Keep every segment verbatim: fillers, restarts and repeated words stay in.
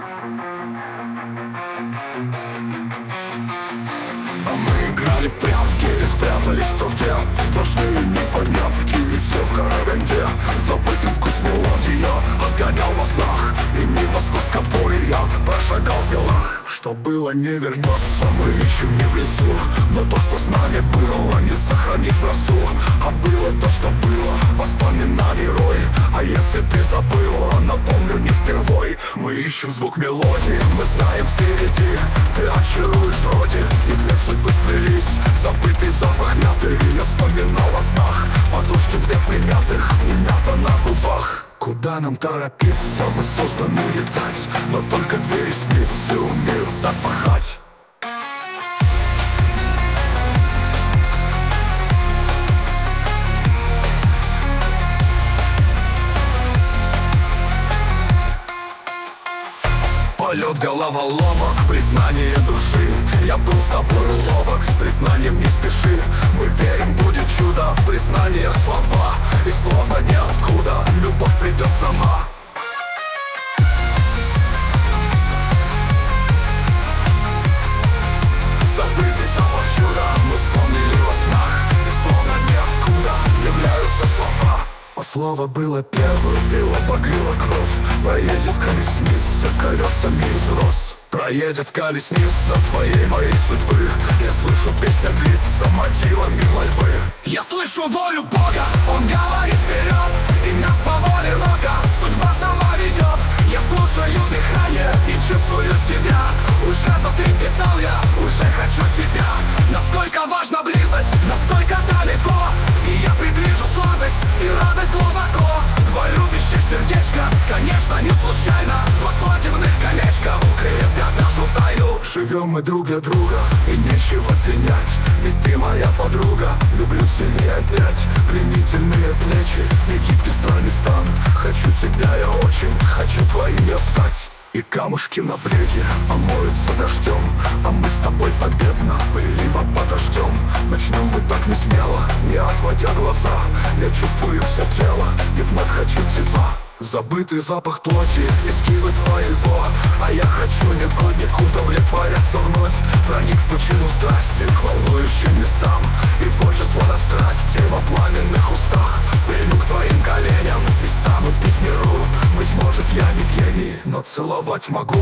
А мы играли в прятки и спрятались кто где. Сплошные непонятки и все в караганде. Забытый вкус мелодии я отгонял во снах, и мимо спуска боли я прошагал в делах. Что было не вернется, мы ищем не в лесу, но то, что с нами было, не сохранить в росу. А было то, что было, воспоминаний рой. А если ты забыла, напомню не впервой. Мы ищем звук мелодии, мы знаем впереди. Ты очаруешь вроде, и две судьбы сплелись. Забытый запах мяты, я вспоминал во снах. Подушки две примятых, и мята на губах. Куда нам торопиться, мы созданы летать, но только две ресницы умеют так пахать. Полет головоломок, признание души. Я был с тобой ловок, с признанием не спеши. Мы верим, будет чудо, в признаниях слова. И словно ниоткуда любовь придет сама. Забытый запах чуда мы вспомнили во снах. И словно ниоткуда являются слова. А слово было первым, пило покрыло кровь. Проедет колесница колесами из роз. Проедет колесница твоей, моей судьбы. Я слышу песня длится мотивами мольбы. Я слышу волю Бога, Он говорит вперед. И нас по воле рока судьба сама ведет. Я слушаю дыхание и чувствую себя. Уже затрепетал я, уже хочу тебя. Насколько важна близость, настолько далеко. И я предвижу сладость и радость глубоко. Два любящих сердечка, конечно, не случайно. Два свадебных колечка укрепят нашу тайну. Живем мы друг для друга, и нечего пенять. Ведь ты моя подруга, люблю сильнее опять. Пленительные плечи, Египет, странный стан. Хочу тебя я очень, хочу твоим я стать. И камушки на бреге омоются дождем. А мы с тобой победно прилива подождем. Начнем мы так не смело, не отводя глаза. Я чувствую все тело и вновь хочу тебя. Забытый запах плоти, изгибы твоего. А я хочу негодник удовлетворяться вновь. Проник в пучину страсти к волнующим местам. И вот же сладострасти во пламенных устах. Прильну к твоим коленям и стану пить миру. Быть может я не гений, но целовать могу.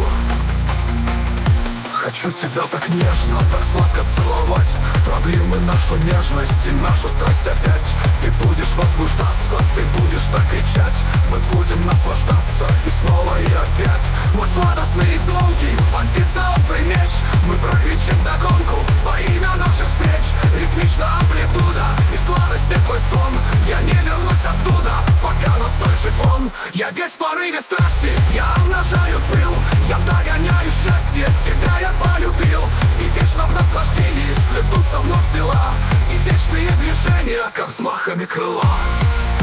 Хочу тебя так нежно, так сладко целовать. Продлим мы нашу нежность и нашу страсть опять. Ты будешь возбуждаться, ты будешь так кричать. Мы будем наслаждаться и снова и опять. Мой сладостный звонкий вонзится острый меч. Мы прокричим догонку во имя наших встреч. Ритмична амплитуда и сладости твой стон. Я не вернусь оттуда, пока настой фон. Я весь в порыве страсти, я умножаю пыл. Я догоняю счастье, тебя я полюбил. И вечно в наслаждении сплетутся вновь тела. И вечные движения, как взмахами крыла.